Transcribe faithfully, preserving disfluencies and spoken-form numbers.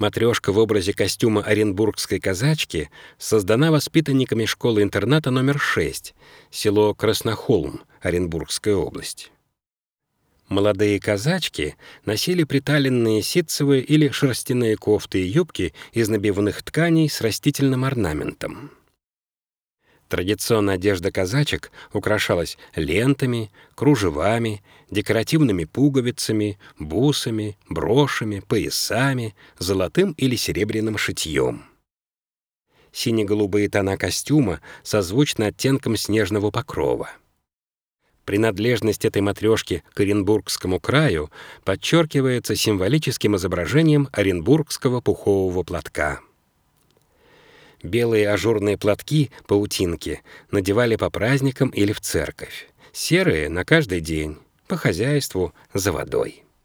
Матрешка в образе костюма оренбургской казачки создана воспитанниками школы-интерната номер шесть, село Краснохолм, Оренбургская область. Молодые казачки носили приталенные ситцевые или шерстяные кофты и юбки из набивных тканей с растительным орнаментом. Традиционная одежда казачек украшалась лентами, кружевами, декоративными пуговицами, бусами, брошами, поясами, золотым или серебряным шитьем. Сине-голубые тона костюма созвучны оттенкам снежного покрова. Принадлежность этой матрешки к Оренбургскому краю подчеркивается символическим изображением оренбургского пухового платка. Белые ажурные платки-паутинки надевали по праздникам или в церковь. Серые — на каждый день, по хозяйству, за водой.